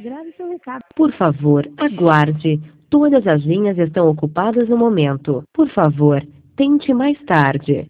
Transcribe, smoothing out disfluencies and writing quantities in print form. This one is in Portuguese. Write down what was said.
Grave seu recado. Por favor, aguarde. Todas as linhas estão ocupadas no momento. Por favor, tente mais tarde.